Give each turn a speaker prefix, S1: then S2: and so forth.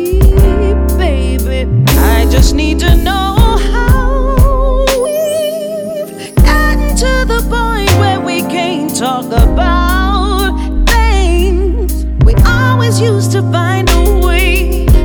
S1: baby. I just need to know how we've gotten to the point where we can't talk about things we always used to find.